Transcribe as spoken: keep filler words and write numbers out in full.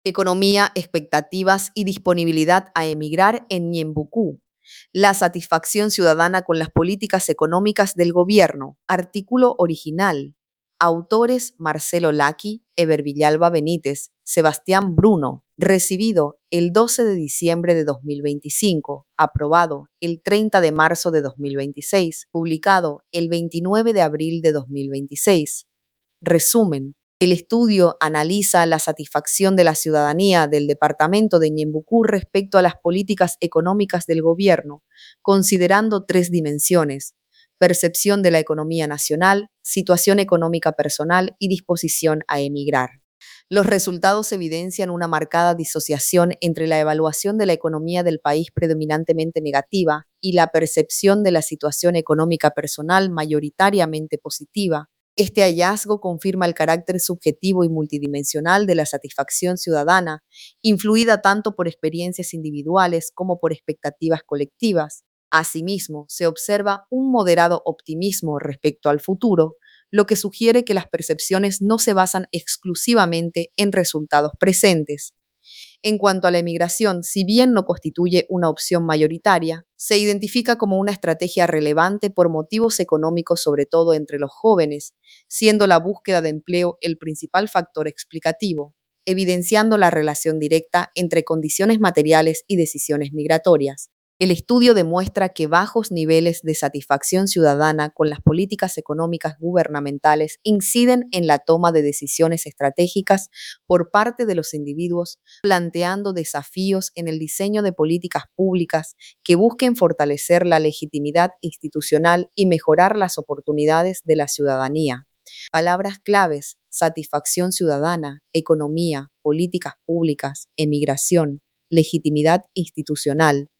Economía, expectativas y disponibilidad a emigrar en Ñembucú. La satisfacción ciudadana con las políticas económicas del gobierno. Artículo original. Autores Marcelo Laqui, Eber Villalba Benítez, Sebastián Bruno. Recibido el doce de diciembre de dos mil veinticinco. Aprobado el treinta de marzo de dos mil veintiséis. Publicado el veintinueve de abril de dos mil veintiséis. Resumen. El estudio analiza la satisfacción de la ciudadanía del departamento de Ñembucú respecto a las políticas económicas del gobierno, considerando tres dimensiones: percepción de la economía nacional, situación económica personal y disposición a emigrar. Los resultados evidencian una marcada disociación entre la evaluación de la economía del país predominantemente negativa y la percepción de la situación económica personal mayoritariamente positiva. Este hallazgo confirma el carácter subjetivo y multidimensional de la satisfacción ciudadana, influida tanto por experiencias individuales como por expectativas colectivas. Asimismo, se observa un moderado optimismo respecto al futuro, lo que sugiere que las percepciones no se basan exclusivamente en resultados presentes. En cuanto a la emigración, si bien no constituye una opción mayoritaria, se identifica como una estrategia relevante por motivos económicos, sobre todo entre los jóvenes, siendo la búsqueda de empleo el principal factor explicativo, evidenciando la relación directa entre condiciones materiales y decisiones migratorias. El estudio demuestra que bajos niveles de satisfacción ciudadana con las políticas económicas gubernamentales inciden en la toma de decisiones estratégicas por parte de los individuos, planteando desafíos en el diseño de políticas públicas que busquen fortalecer la legitimidad institucional y mejorar las oportunidades de la ciudadanía. Palabras claves: satisfacción ciudadana, economía, políticas públicas, emigración, legitimidad institucional.